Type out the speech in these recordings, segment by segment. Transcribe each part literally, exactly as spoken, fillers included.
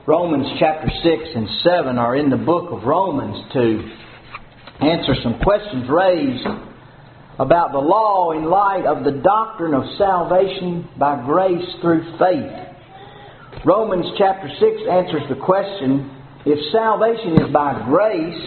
Romans chapter six and seven are in the book of Romans to answer some questions raised about the law in light of the doctrine of salvation by grace through faith. Romans chapter six answers the question, if salvation is by grace,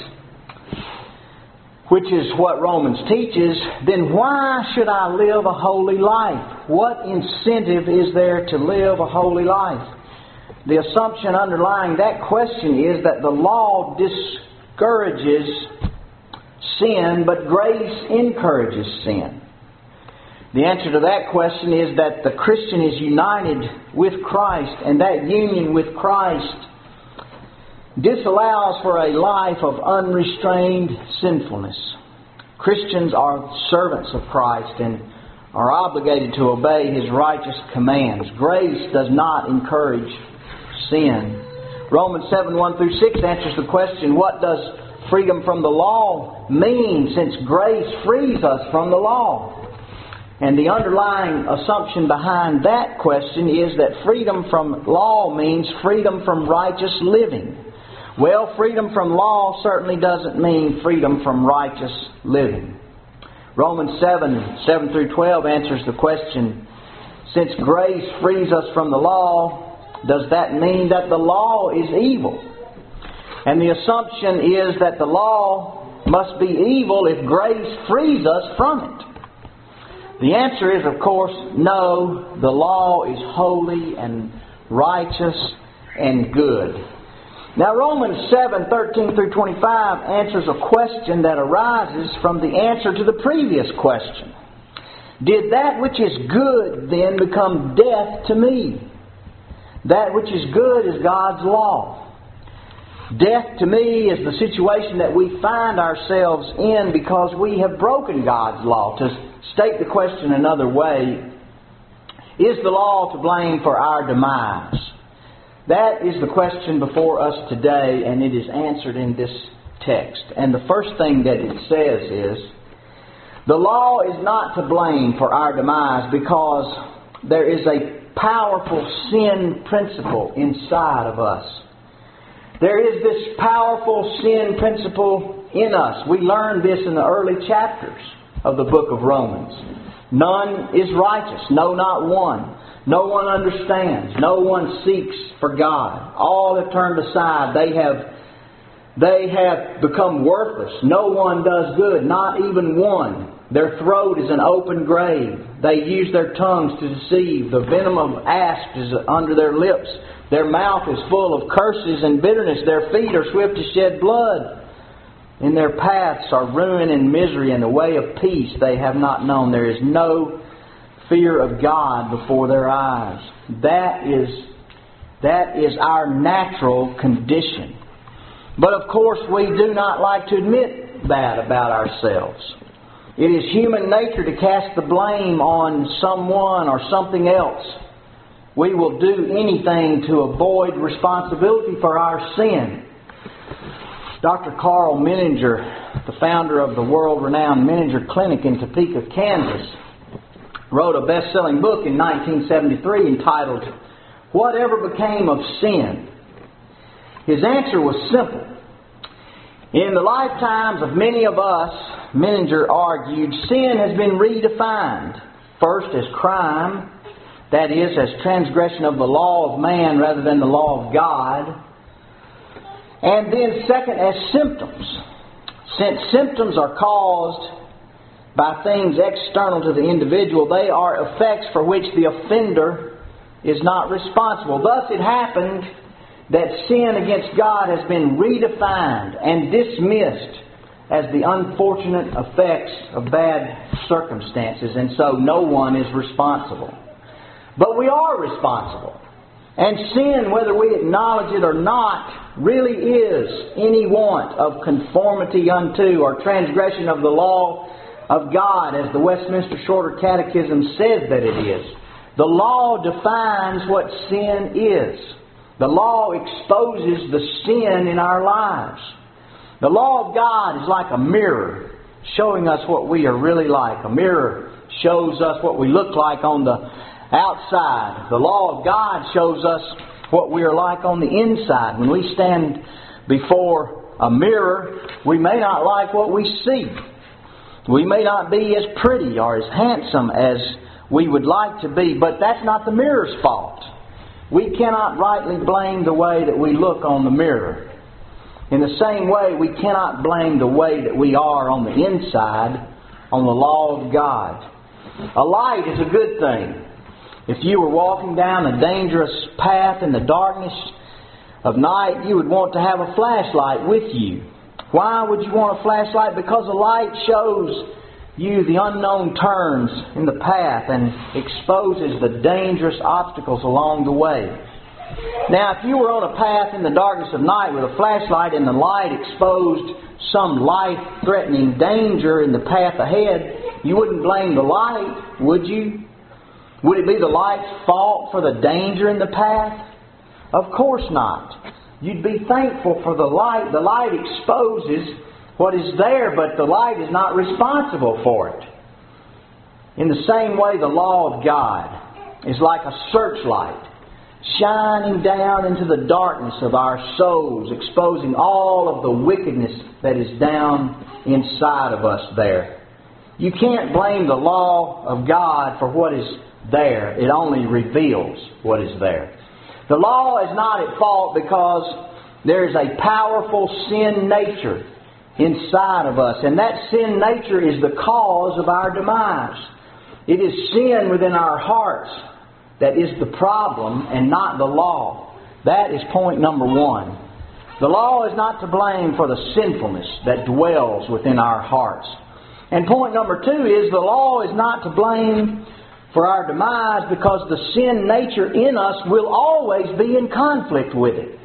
which is what Romans teaches, then why should I live a holy life? What incentive is there to live a holy life? The assumption underlying that question is that the law discourages sin, but grace encourages sin. The answer to that question is that the Christian is united with Christ, and that union with Christ disallows for a life of unrestrained sinfulness. Christians are servants of Christ and are obligated to obey His righteous commands. Grace does not encourage sin. Romans seven, one through six answers the question, what does freedom from the law mean, since grace frees us from the law? And the underlying assumption behind that question is that freedom from law means freedom from righteous living. Well, freedom from law certainly doesn't mean freedom from righteous living. Romans seven, seven through twelve answers the question, since grace frees us from the law, does that mean that the law is evil? And the assumption is that the law must be evil if grace frees us from it. The answer is, of course, no. The law is holy and righteous and good. Now, Romans seven, thirteen through twenty-five answers a question that arises from the answer to the previous question. Did that which is good then become death to me? That which is good is God's law. Death to me is the situation that we find ourselves in because we have broken God's law. To state the question another way, is the law to blame for our demise? That is the question before us today, and it is answered in this text. And the first thing that it says is, the law is not to blame for our demise because there is a powerful sin principle inside of us. There is this powerful sin principle in us. We learned this in the early chapters of the book of Romans. None is righteous, no, not one. No one understands. No one seeks for God. All have turned aside. They have, they have become worthless. No one does good, not even one. Their throat is an open grave. They use their tongues to deceive. The venom of asps is under their lips. Their mouth is full of curses and bitterness. Their feet are swift to shed blood. In their paths are ruin and misery, and the way of peace they have not known. There is no fear of God before their eyes. That is, that is our natural condition. But of course we do not like to admit that about ourselves. It is human nature to cast the blame on someone or something else. We will do anything to avoid responsibility for our sin. Doctor Carl Menninger, the founder of the world-renowned Menninger Clinic in Topeka, Kansas, wrote a best-selling book in nineteen seventy-three entitled, Whatever Became of Sin? His answer was simple. In the lifetimes of many of us, Menninger argued, sin has been redefined. First as crime, that is, as transgression of the law of man rather than the law of God. And then second as symptoms. Since symptoms are caused by things external to the individual, they are effects for which the offender is not responsible. Thus it happened that sin against God has been redefined and dismissed as the unfortunate effects of bad circumstances, and so no one is responsible. But we are responsible. And sin, whether we acknowledge it or not, really is any want of conformity unto or transgression of the law of God, as the Westminster Shorter Catechism says that it is. The law defines what sin is. The law exposes the sin in our lives. The law of God is like a mirror showing us what we are really like. A mirror shows us what we look like on the outside. The law of God shows us what we are like on the inside. When we stand before a mirror, we may not like what we see. We may not be as pretty or as handsome as we would like to be, but that's not the mirror's fault. We cannot rightly blame the way that we look on the mirror. In the same way, we cannot blame the way that we are on the inside on the law of God. A light is a good thing. If you were walking down a dangerous path in the darkness of night, you would want to have a flashlight with you. Why would you want a flashlight? Because a light shows you the unknown turns in the path and exposes the dangerous obstacles along the way. Now, if you were on a path in the darkness of night with a flashlight and the light exposed some life-threatening danger in the path ahead, you wouldn't blame the light, would you? Would it be the light's fault for the danger in the path? Of course not. You'd be thankful for the light. The light exposes what is there, but the light is not responsible for it. In the same way, the law of God is like a searchlight shining down into the darkness of our souls, exposing all of the wickedness that is down inside of us there. You can't blame the law of God for what is there. It only reveals what is there. The law is not at fault because there is a powerful sin nature inside of us, and that sin nature is the cause of our demise. It is sin within our hearts that is the problem and not the law. That is point number one. The law is not to blame for the sinfulness that dwells within our hearts. And point number two is the law is not to blame for our demise because the sin nature in us will always be in conflict with it.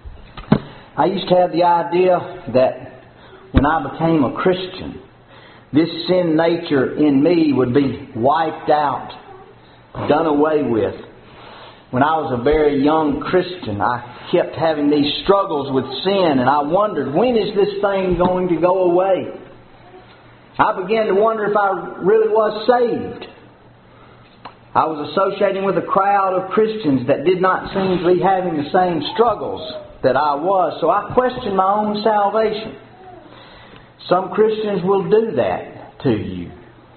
I used to have the idea that when I became a Christian, this sin nature in me would be wiped out, done away with. When I was a very young Christian, I kept having these struggles with sin, and I wondered, when is this thing going to go away? I began to wonder if I really was saved. I was associating with a crowd of Christians that did not seem to be having the same struggles that I was, so I questioned my own salvation. Some Christians will do that to you.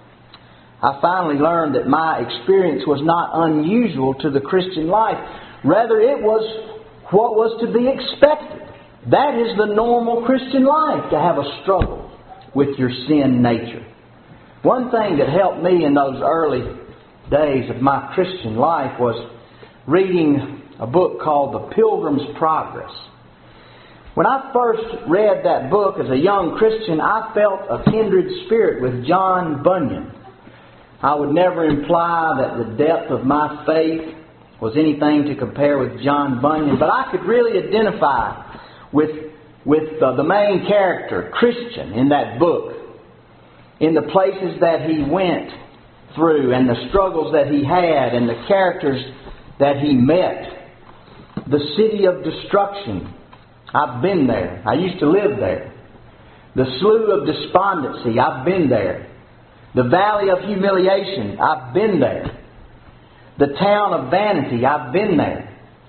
I finally learned that my experience was not unusual to the Christian life. Rather, it was what was to be expected. That is the normal Christian life, to have a struggle with your sin nature. One thing that helped me in those early days of my Christian life was reading a book called The Pilgrim's Progress. When I first read that book as a young Christian, I felt a kindred spirit with John Bunyan. I would never imply that the depth of my faith was anything to compare with John Bunyan, but I could really identify with, with uh, the main character, Christian, in that book, in the places that he went through and the struggles that he had and the characters that he met. The city of destruction. I've been there. I used to live there. The slough of despondency. I've been there. The valley of humiliation. I've been there. The town of vanity. I've been there.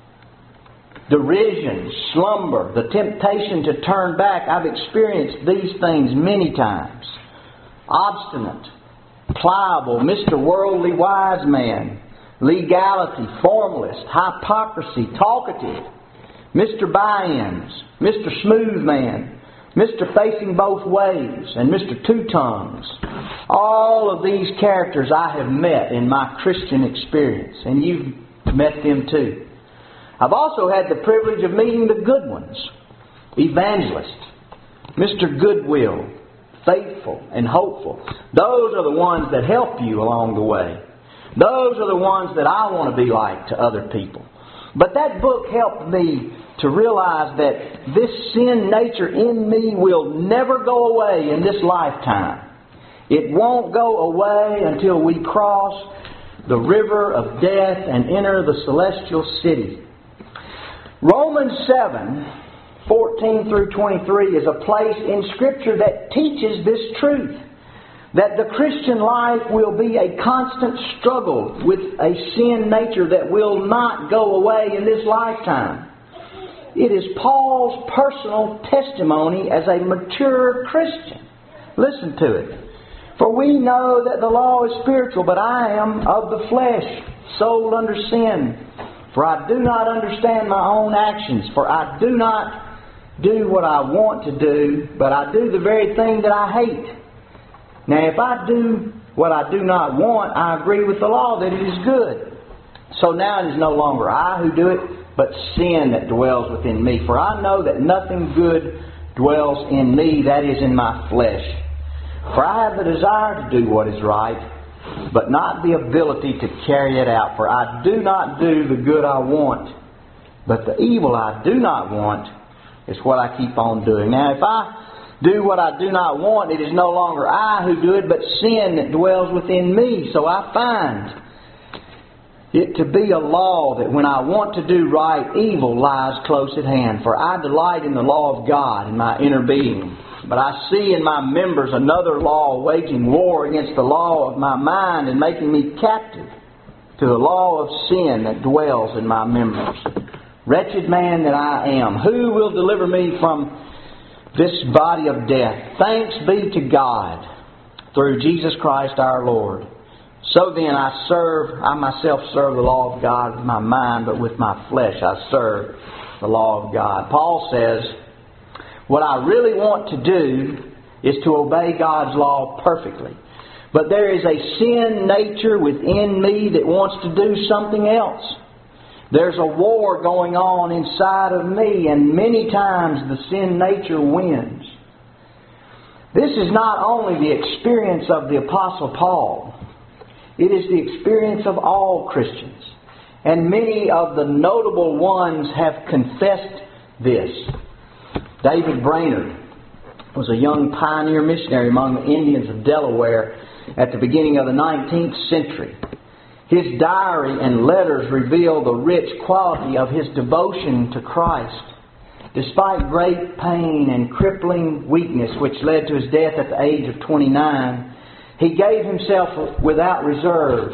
Derision, slumber, the temptation to turn back. I've experienced these things many times. Obstinate, pliable, Mister Worldly Wise Man, legality, formalist, hypocrisy, talkative, Mister Buy-ins, Mister Smooth Man, Mister Facing Both Ways, and Mister Two-Tongues. All of these characters I have met in my Christian experience, and you've met them too. I've also had the privilege of meeting the good ones. Evangelist, Mister Goodwill, faithful and hopeful. Those are the ones that help you along the way. Those are the ones that I want to be like to other people. But that book helped me to realize that this sin nature in me will never go away in this lifetime. It won't go away until we cross the river of death and enter the celestial city. Romans seven, fourteen through twenty-three is a place in Scripture that teaches this truth. that the Christian life will be a constant struggle with a sin nature that will not go away in this lifetime. It is Paul's personal testimony as a mature Christian. Listen to it. For we know that the law is spiritual, but I am of the flesh, sold under sin. For I do not understand my own actions, for I do not do what I want to do, but I do the very thing that I hate. Now if I do what I do not want, I agree with the law that it is good. So now it is no longer I who do it, but sin that dwells within me. For I know that nothing good dwells in me, that is in my flesh. For I have the desire to do what is right, but not the ability to carry it out. For I do not do the good I want, but the evil I do not want is what I keep on doing. Now if I do what I do not want, it is no longer I who do it, but sin that dwells within me. So I find it to be a law that when I want to do right, evil lies close at hand. For I delight in the law of God in my inner being. But I see in my members another law waging war against the law of my mind and making me captive to the law of sin that dwells in my members. Wretched man that I am, who will deliver me from this body of death? Thanks be to God through Jesus Christ our Lord. So then I serve, I myself serve the law of God with my mind, but with my flesh I serve the law of God. Paul says, what I really want to do is to obey God's law perfectly. But there is a sin nature within me that wants to do something else. There's a war going on inside of me, and many times the sin nature wins. This is not only the experience of the Apostle Paul. It is the experience of all Christians. And many of the notable ones have confessed this. David Brainerd was a young pioneer missionary among the Indians of Delaware at the beginning of the nineteenth century. His diary and letters reveal the rich quality of his devotion to Christ. Despite great pain and crippling weakness which led to his death at the age of twenty-nine, he gave himself without reserve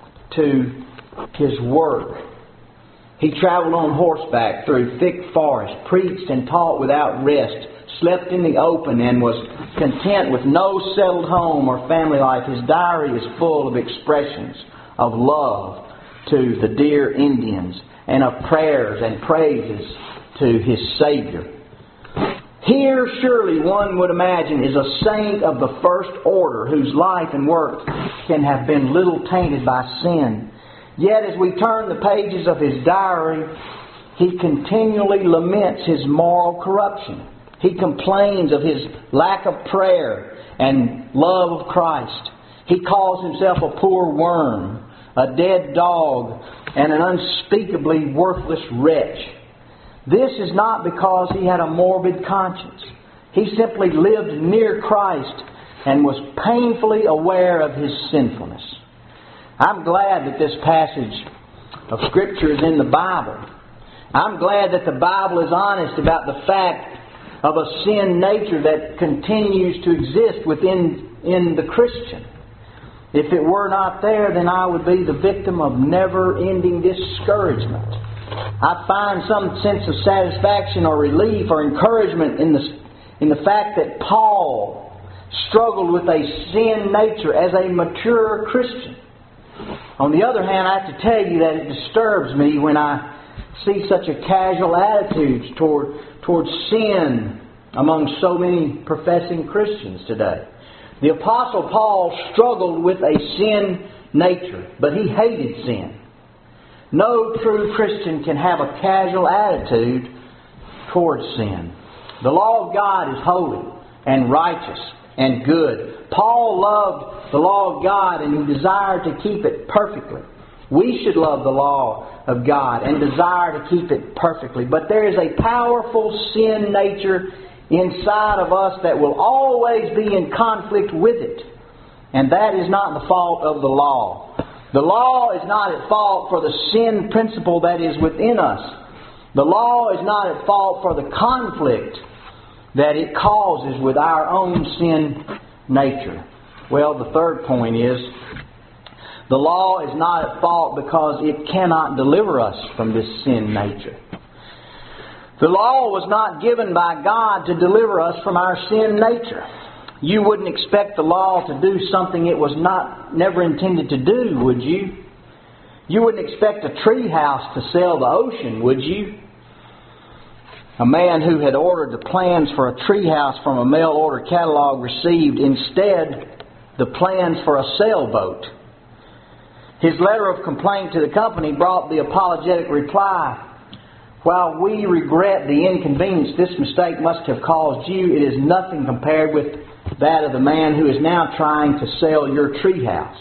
to his work. He traveled on horseback through thick forest, preached and taught without rest, slept in the open, and was content with no settled home or family life. His diary is full of expressions of love to the dear Indians and of prayers and praises to his Savior. Here, surely one would imagine, is a saint of the first order whose life and work can have been little tainted by sin. Yet as we turn the pages of his diary, he continually laments his moral corruption. He complains of his lack of prayer and love of Christ. He calls himself a poor worm, a dead dog, and an unspeakably worthless wretch. This is not because he had a morbid conscience. He simply lived near Christ and was painfully aware of his sinfulness. I'm glad that this passage of Scripture is in the Bible. I'm glad that the Bible is honest about the fact of a sin nature that continues to exist within in the Christian. If it were not there, then I would be the victim of never-ending discouragement. I find some sense of satisfaction or relief or encouragement in the, in the fact that Paul struggled with a sin nature as a mature Christian. On the other hand, I have to tell you that it disturbs me when I see such a casual attitude toward, toward sin among so many professing Christians today. The Apostle Paul struggled with a sin nature, but he hated sin. No true Christian can have a casual attitude towards sin. The law of God is holy and righteous and good. Paul loved the law of God and he desired to keep it perfectly. We should love the law of God and desire to keep it perfectly. But there is a powerful sin nature inside of us that will always be in conflict with it. And that is not the fault of the law. The law is not at fault for the sin principle that is within us. The law is not at fault for the conflict that it causes with our own sin nature. Well, the third point is, the law is not at fault because it cannot deliver us from this sin nature. The law was not given by God to deliver us from our sin nature. You wouldn't expect the law to do something it was not never intended to do, would you? You wouldn't expect a tree house to sail the ocean, would you? A man who had ordered the plans for a tree house from a mail order catalog received instead the plans for a sailboat. His letter of complaint to the company brought the apologetic reply, "While we regret the inconvenience this mistake must have caused you, it is nothing compared with that of the man who is now trying to sail your treehouse."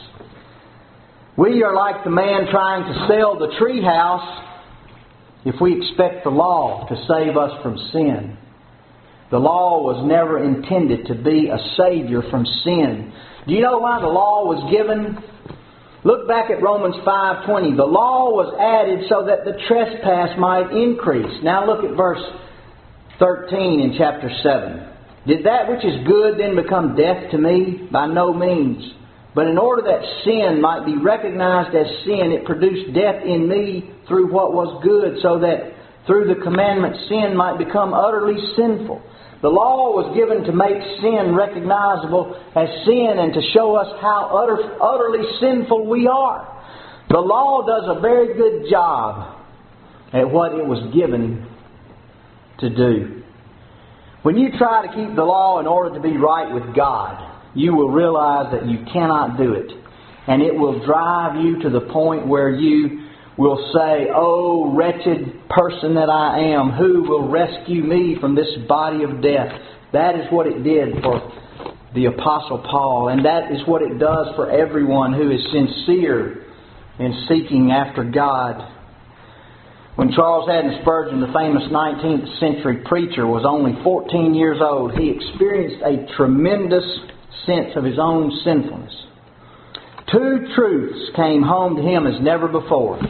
We are like the man trying to sail the treehouse if we expect the law to save us from sin. The law was never intended to be a savior from sin. Do you know why the law was given? Look back at Romans five twenty. The law was added so that the trespass might increase. Now look at verse thirteen in chapter seven. Did that which is good then become death to me? By no means. But in order that sin might be recognized as sin, it produced death in me through what was good, so that through the commandment sin might become utterly sinful. The law was given to make sin recognizable as sin and to show us how utter, utterly sinful we are. The law does a very good job at what it was given to do. When you try to keep the law in order to be right with God, you will realize that you cannot do it. And it will drive you to the point where you will say, "Oh, wretched person that I am, who will rescue me from this body of death?" That is what it did for the Apostle Paul. And that is what it does for everyone who is sincere in seeking after God. When Charles Haddon Spurgeon, the famous nineteenth century preacher, was only fourteen years old, he experienced a tremendous sense of his own sinfulness. Two truths came home to him as never before: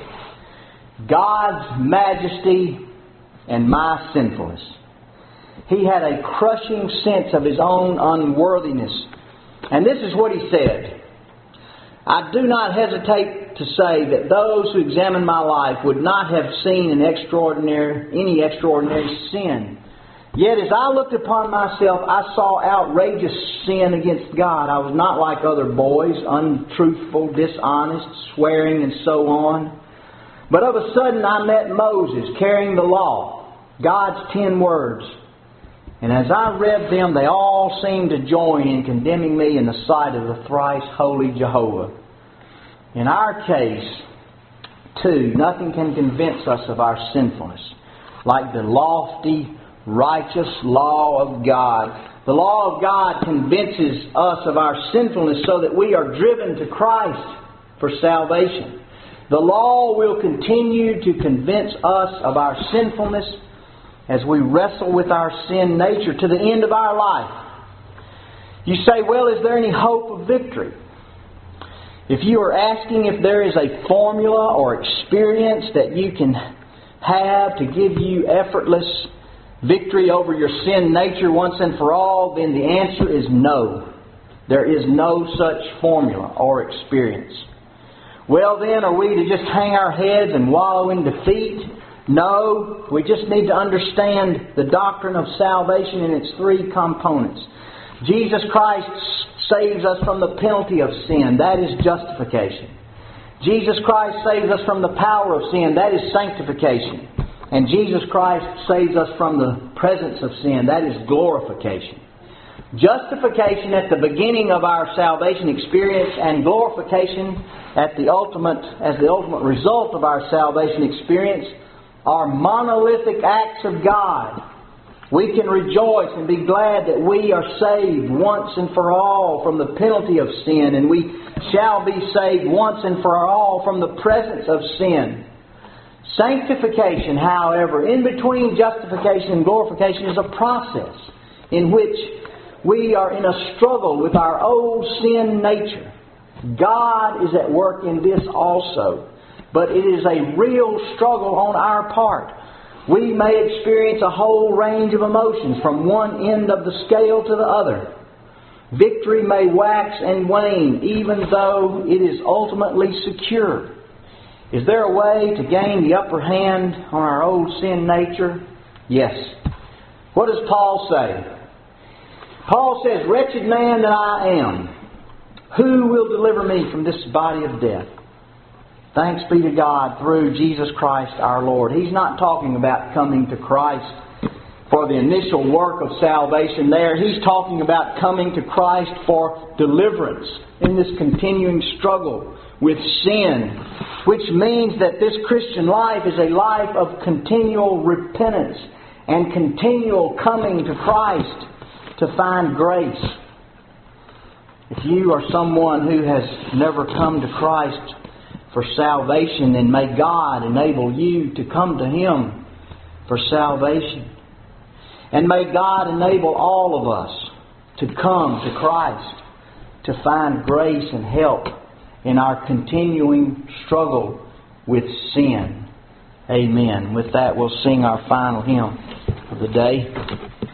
God's majesty and my sinfulness. He had a crushing sense of his own unworthiness. And this is what he said: "I do not hesitate to say that those who examine my life would not have seen an extraordinary, any extraordinary sin. Yet as I looked upon myself, I saw outrageous sin against God. I was not like other boys, untruthful, dishonest, swearing, and so on. But of a sudden I met Moses carrying the law, God's ten words. And as I read them, they all seemed to join in condemning me in the sight of the thrice holy Jehovah." In our case, too, nothing can convince us of our sinfulness like the lofty, righteous law of God. The law of God convinces us of our sinfulness so that we are driven to Christ for salvation. The law will continue to convince us of our sinfulness as we wrestle with our sin nature to the end of our life. You say, "Well, is there any hope of victory?" If you are asking if there is a formula or experience that you can have to give you effortless victory over your sin nature once and for all, then the answer is no. There is no such formula or experience. Well then, are we to just hang our heads and wallow in defeat? No, we just need to understand the doctrine of salvation in its three components. Jesus Christ saves us from the penalty of sin. That is justification. Jesus Christ saves us from the power of sin. That is sanctification. And Jesus Christ saves us from the presence of sin. That is glorification. Justification at the beginning of our salvation experience and glorification at the ultimate, as the ultimate result of our salvation experience are monolithic acts of God. We can rejoice and be glad that we are saved once and for all from the penalty of sin, and we shall be saved once and for all from the presence of sin. Sanctification, however, in between justification and glorification, is a process in which we are in a struggle with our old sin nature. God is at work in this also, but it is a real struggle on our part. We may experience a whole range of emotions from one end of the scale to the other. Victory may wax and wane, even though it is ultimately secure. Is there a way to gain the upper hand on our old sin nature? Yes. What does Paul say? Paul says, "Wretched man that I am, who will deliver me from this body of death?" Thanks be to God through Jesus Christ our Lord. He's not talking about coming to Christ for the initial work of salvation there. He's talking about coming to Christ for deliverance in this continuing struggle with sin, which means that this Christian life is a life of continual repentance and continual coming to Christ to find grace. If you are someone who has never come to Christ for salvation, then may God enable you to come to Him for salvation. And may God enable all of us to come to Christ to find grace and help in our continuing struggle with sin. Amen. With that, we'll sing our final hymn of the day.